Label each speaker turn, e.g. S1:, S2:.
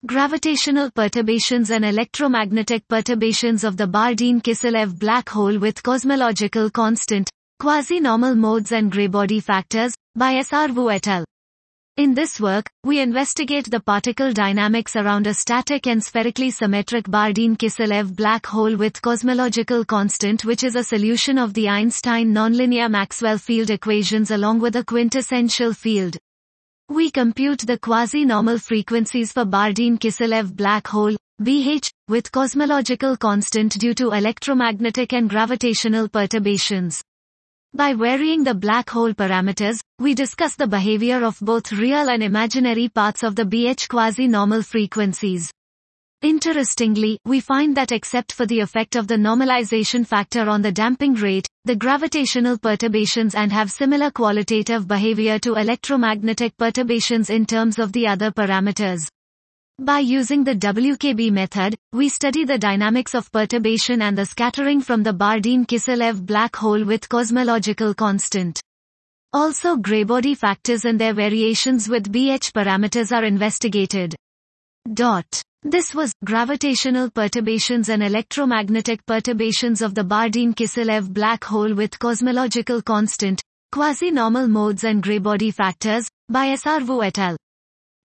S1: Gravitational perturbations and electromagnetic perturbations of the Bardeen-Kisilev black hole with cosmological constant, quasi-normal modes and gray-body factors, by S.R. Wu et al. In this work, we investigate the particle dynamics around a static and spherically symmetric Bardeen-Kisilev black hole with cosmological constant, which is a solution of the Einstein nonlinear Maxwell field equations along with a quintessential field. We compute the quasi-normal frequencies for Bardeen-Kisilev black hole, BH, with cosmological constant due to electromagnetic and gravitational perturbations. By varying the black hole parameters, we discuss the behavior of both real and imaginary parts of the BH quasi-normal frequencies. Interestingly, we find that except for the effect of the normalization factor on the damping rate, the gravitational perturbations and have similar qualitative behavior to electromagnetic perturbations in terms of the other parameters. By using the WKB method, we study the dynamics of perturbation and the scattering from the Bardeen-Kisilev black hole with cosmological constant. Also, gray-body factors and their variations with BH parameters are investigated. This was gravitational perturbations and electromagnetic perturbations of the Bardeen-Kisilev black hole with cosmological constant, quasi-normal modes and gray-body factors, by S.R. Wu et al.